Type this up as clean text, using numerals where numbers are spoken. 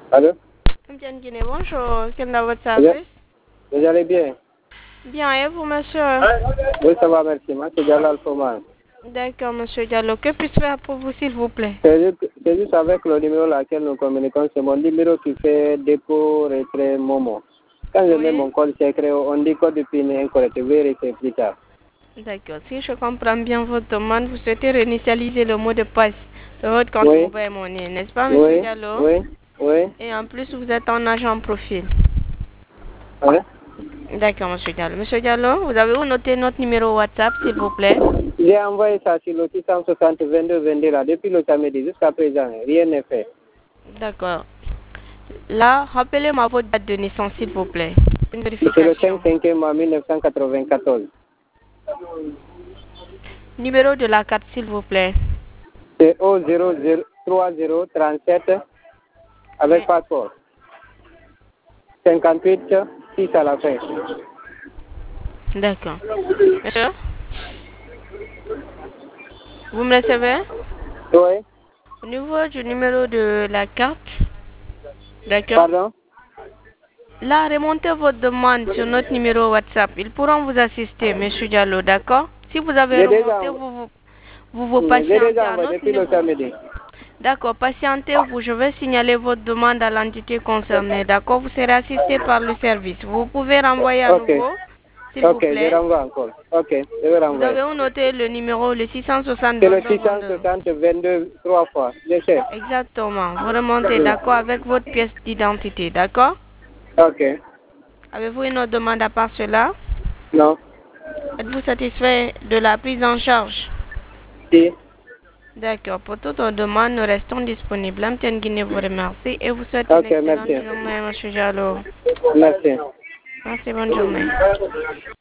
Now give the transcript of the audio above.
Allô? Bien Guinée, bonjour. Quel est votre service? Vous allez bien? Bien, et vous, monsieur? Oui, ça va, merci. Moi, c'est Jalal Foman. D'accord, monsieur Diallo. Que puis-je faire pour vous, s'il vous plaît? C'est juste avec le numéro laquelle nous communiquons. C'est mon numéro qui fait dépôt, retrait, Momo. Quand je mets mon code secret, on dit code de PIN incorrect. Vérifiez plus tard. D'accord. Si je comprends bien votre demande, vous souhaitez réinitialiser le mot de passe de votre compte mobile money, n'est-ce pas, monsieur Diallo? Oui. Et en plus, vous êtes en agent profil. Oui. D'accord, monsieur Diallo. Monsieur Diallo, vous avez où noté notre numéro WhatsApp, s'il vous plaît? J'ai envoyé ça sur le 660 22 22 là, depuis le samedi jusqu'à présent. Rien n'est fait. D'accord. Là, rappelez-moi votre date de naissance, s'il vous plaît. Une C'est le vérification. 5 mois 1994. Numéro de la carte, s'il vous plaît. C'est O003037 avec passeport. 58 6 à la fin. D'accord. Monsieur, vous me recevez? Oui. Au niveau du numéro de la carte, d'accord? Pardon? Là, remontez votre demande sur notre numéro WhatsApp. Ils pourront vous assister, monsieur Diallo, d'accord? Si vous avez remonté, vous patientez J'ai déjà à envoyé notre depuis le numéro. samedi. D'accord, patientez-vous. Je vais signaler votre demande à l'entité concernée, d'accord? Vous serez assisté par le service. Vous pouvez renvoyer à nouveau, s'il vous plaît. Je renvoie encore. Ok, je vais Vous renvoyer. avez où noté le numéro, le 660 C'est le 22. 660 22 3 fois. Je sais. Exactement. Vous remontez, d'accord, avec votre pièce d'identité, d'accord? Ok. Avez-vous une autre demande à part cela? Non. Êtes-vous satisfait de la prise en charge? Si. D'accord. Pour toute autre demande, nous restons disponibles. Amtienne Guinée vous remercie et vous souhaite une excellente journée, monsieur Diallo. Merci. Merci, bonne journée.